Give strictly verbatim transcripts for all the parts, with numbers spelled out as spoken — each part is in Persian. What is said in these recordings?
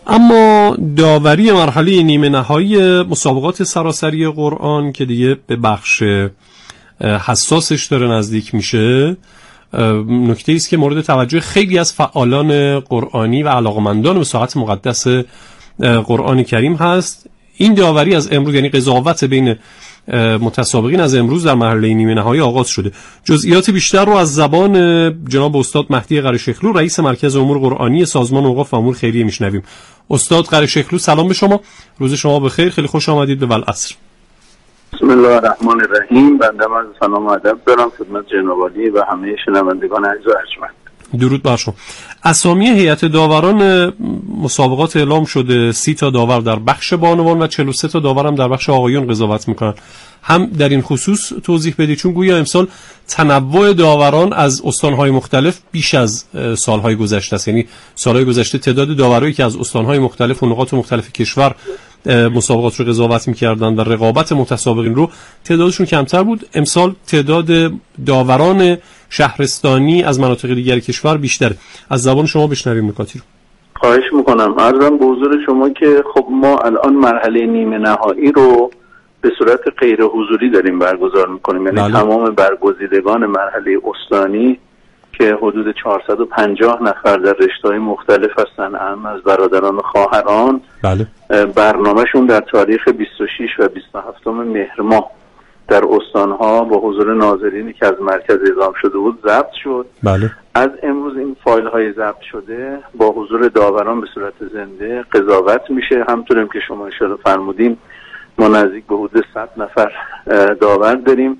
اما داوری مرحله نیمه نهایی مسابقات سراسری قرآن که دیگه به بخش حساسش داره نزدیک میشه، نکته است که مورد توجه خیلی از فعالان قرآنی و علاقمندان به ساعت مقدس قرآن کریم هست. این داوری از امروز، یعنی قضاوت بین متسابقین از امروز در مرحله نیمه نهایی آغاز شده. جزئیات بیشتر رو از زبان جناب استاد مهدی قره‌شیخلو، رئیس مرکز امور قرآنی سازمان اوقاف و امور خیریه میشنویم. استاد قره‌شیخلو، سلام به شما، روز شما بخیر، خیلی خوش آمدید به والعصر. بسم الله الرحمن الرحیم. بنده از سلام و ادب دارم خدمت جناب عالی و همه شنوندگان عزیز و ارجمند. درود بر شما. اسامی هیئت داوران مسابقات اعلام شده. سی تا داور در بخش بانوان و چهل و سه تا داور هم در بخش آقایون قضاوت میکنن. هم در این خصوص توضیح بدید، چون گویا امسال تنوع داوران از استانهای مختلف بیش از سالهای گذشته است. یعنی سالهای گذشته تعداد داورایی که از استانهای مختلف و نقاط مختلف کشور مسابقات رو قضاوت می‌کردند و رقابت متسابقین رو تعدادشون کمتر بود. امسال تعداد داوران شهرستانی از مناطق دیگر کشور بیشتره. از زبان شما بشنویم نکاتی رو. خواهش میکنم. عرضم به حضور شما که خب ما الان مرحله نیمه نهایی رو به صورت غیر حضوری داریم برگزار میکنیم، یعنی بله. تمام برگزیدگان مرحله استانی که حدود چهارصد و پنجاه نفر در رشته‌های مختلف هستن، هم از برادران و خواهران، بله. برنامهشون در تاریخ بیست و شش و بیست و هفت مهر ماه در استانها با حضور ناظرینی که از مرکز اعزام شده بود ضبط شد. بله. از امروز این فایل های ضبط شده با حضور داوران به صورت زنده قضاوت میشه. همونطوریم که شما اشاره فرمودین ما نزدیک به حدود صد نفر داور داریم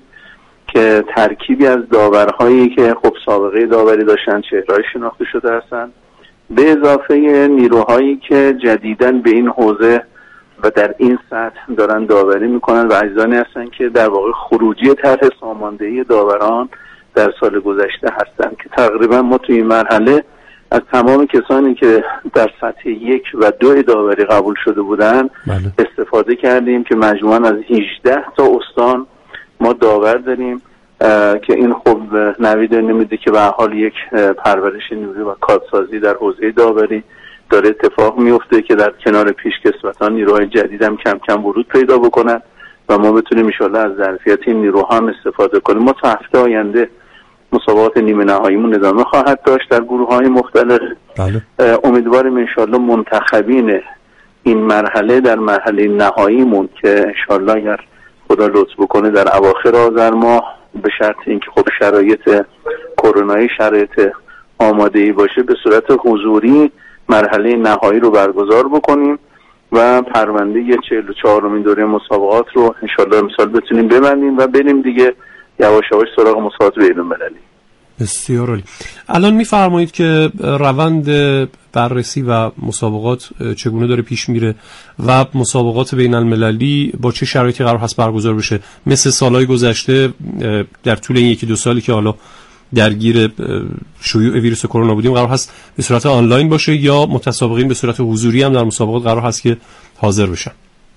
که ترکیبی از داورهایی که خب سابقه داوری داشتن، چهره‌های شناخته شده هستن، به اضافه نیروهایی که جدیداً به این حوزه و در این سطح دارن داوری میکنن و عزیزانی هستن که در واقع خروجی طرح ساماندهی داوران در سال گذشته هستن که تقریبا ما توی این مرحله از تمام کسانی که در سطح یک و دو داوری قبول شده بودن بله. استفاده کردیم که مجموعاً از هجده تا استان ما داور داریم که این خب نوید نمیده که به حال یک پرورش نیروی و کادسازی در حوزه داوری داره اتفاق میفته که در کنار پیشکسوتان نیروهای جدید هم کم کم ورود پیدا بکنن و ما بتونیم ان شاءالله از ظرفیت این نیروها هم استفاده کنیم. ما تا هفته آینده مسابقات نیمه نهاییمون ادامه خواهد داشت در گروه‌های مختلف. بله. امیدواریم ان شاءالله منتخبین این مرحله در مرحله نهاییمون که ان شاءالله اگر خدا لطف بکنه در اواخر آذر ماه به شرط اینکه خب شرایط کرونایی شرایط آماده‌ای باشه به صورت حضوری مرحله نهایی رو برگزار بکنیم و پرونده چهل و چهارمین دوره مسابقات رو انشالله امسال بتونیم ببندیم و بریم دیگه یواش یواش سراغ مسابقات بین‌المللی. بسیار عالی. الان می‌فرمایید که روند بررسی و مسابقات چگونه داره پیش میره و مسابقات بین‌المللی با چه شرایطی قرار هست برگزار بشه؟ مثل سالهای گذشته در طول این یکی دو سالی که حالا درگیر شیوع ویروس کرونا بودیم قرار هست به صورت آنلاین باشه یا متسابقین به صورت حضوری هم در مسابقات قرار هست که حاضر بشن؟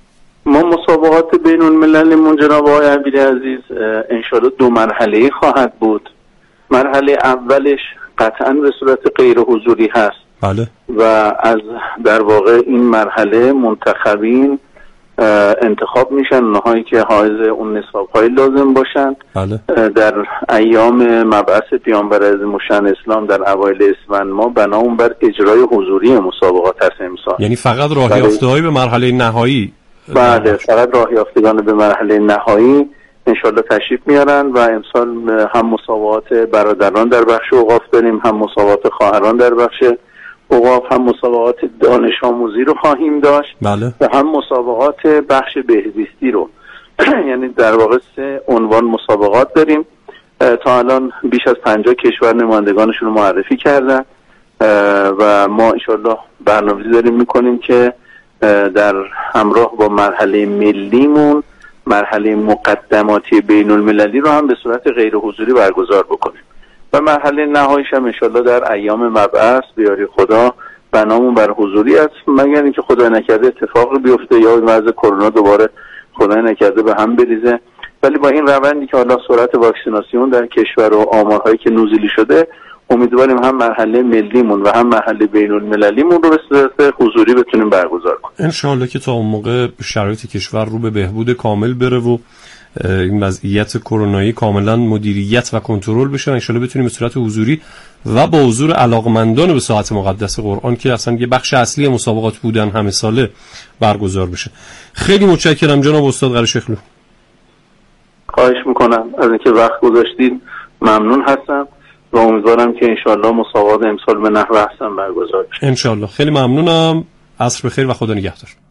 ما مسابقات بین المللی من جناب آقای امیری عزیز انشاءالله دو مرحله خواهد بود. مرحله اولش قطعا به صورت غیر حضوری هست. بله. و از در واقع این مرحله منتخبین انتخاب میشن، اونهایی که حائز اون نصاب‌های لازم باشن. بله. در ایام مبعث پیامبر اعظم الشأن اسلام در اوایل اسفند ما بناون بر اجرای حضوری مسابقات هست امسال. یعنی فقط راه یافته‌های به مرحله نهایی؟ بله، فقط راه یافتگان به مرحله نهایی انشالله تشریف میارن و امسال هم مسابقات برادران در بخش اوقاف داریم، هم مسابقات خواهران در بخش اوقاف، هم مسابقات دانش آموزی رو خواهیم داشت. بله. و هم مسابقات بخش بهزیستی رو یعنی در واقع سه عنوان مسابقات داریم. تا الان بیش از پنجاه کشور نمایندگانشون رو معرفی کردن و ما انشالله برنامه‌ریزی داریم میکنیم که در همراه با مرحله ملیمون مرحله مقدماتی بین المللی رو هم به صورت غیر حضوری برگزار بکنیم و مرحله نهاییش هم انشالله در ایام مبعث بیاری خدا بنامون بر حضوری است، مگر اینکه خدا نکرده اتفاقی بیفته یا وضع کرونا دوباره خدا نکرده به هم بریزه. ولی با این روندی که حالا سرعت واکسیناسیون در کشور و آمارهایی که نزولی شده امیدواریم هم مرحله ملیمون و هم مرحله بین المللیمون رو به صورت حضوری بتونیم برگزار کنیم. ان شاءالله که تا اون موقع شرایط کشور رو به بهبود کامل بره و این وضعیت کرونایی کاملا مدیریت و کنترل بشه و ان شاءالله بتونیم به صورت حضوری و با حضور علاقمندان به ساعت مقدس قرآن که اصلا یه بخش اصلی مسابقات بودن همه ساله برگزار بشه. خیلی متشکرم جناب استاد قره‌شیخلو. خواهش میکنم از اینکه وقت گذاشتید، ممنون هستم و امیدوارم که انشالله مسابقات امسال به نحو احسن برگزار بشه. انشالله. خیلی ممنونم. عصر بخیر و خدا نگهدار.